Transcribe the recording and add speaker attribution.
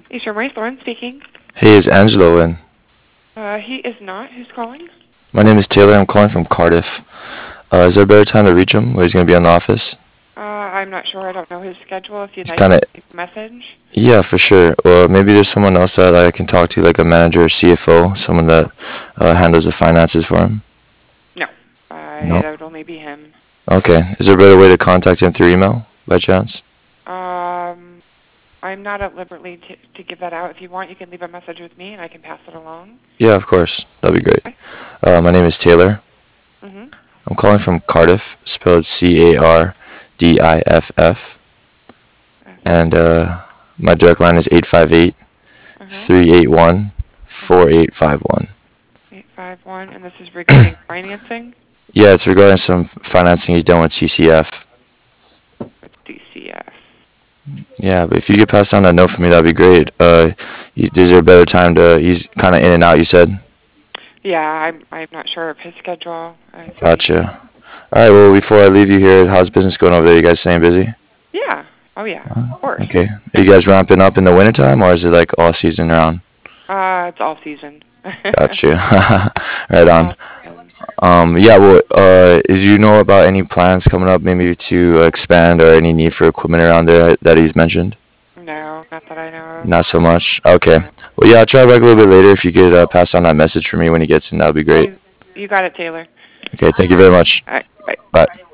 Speaker 1: Eastern Race, Lauren speaking.
Speaker 2: Hey, is Angelo in?
Speaker 1: He is not. Who's calling?
Speaker 2: My name is Taylor. I'm calling from Cardiff. Is there a better time to reach him where he's going to be in the office?
Speaker 1: I'm not sure. I don't know his schedule. If you'd
Speaker 2: He's
Speaker 1: like
Speaker 2: kind
Speaker 1: to
Speaker 2: of...
Speaker 1: leave a message.
Speaker 2: Yeah, for sure. Or maybe there's someone else that I can talk to, like a manager or CFO, someone that handles the finances for him.
Speaker 1: No.
Speaker 2: No.
Speaker 1: That would only be him.
Speaker 2: Okay. Is there a better way to contact him through email, by chance?
Speaker 1: I'm not at liberty to give that out. If you want, you can leave a message with me, and I can pass it along.
Speaker 2: Yeah, of course. That'd be great.
Speaker 1: Okay.
Speaker 2: My name is Taylor.
Speaker 1: Mm-hmm.
Speaker 2: I'm calling from Cardiff, spelled Cardiff. And my direct line is 858 381 4851.
Speaker 1: 851, and this is regarding financing?
Speaker 2: Yeah, it's regarding some financing he's done with TCF.
Speaker 1: With DCF.
Speaker 2: Yeah, but if you could pass down that note for me, that'd be great. Is there a better time to? He's kind of in and out. You said.
Speaker 1: Yeah, I'm not sure of his schedule.
Speaker 2: Gotcha. All right. Well, before I leave you here, how's business going over there? You guys staying busy?
Speaker 1: Yeah. Oh yeah. Of course.
Speaker 2: Okay. Are you guys ramping up in the wintertime, or is it like all season round?
Speaker 1: It's all season.
Speaker 2: Gotcha. Right on. Yeah, well, do you know about any plans coming up, maybe to expand or any need for equipment around there that he's mentioned?
Speaker 1: No, not that I know of.
Speaker 2: Not so much. Okay. Well, yeah, I'll try back a little bit later. If you could pass on that message for me when he gets in, that would be great.
Speaker 1: You got it, Taylor.
Speaker 2: Okay, thank you very much.
Speaker 1: All right, bye.
Speaker 2: Bye.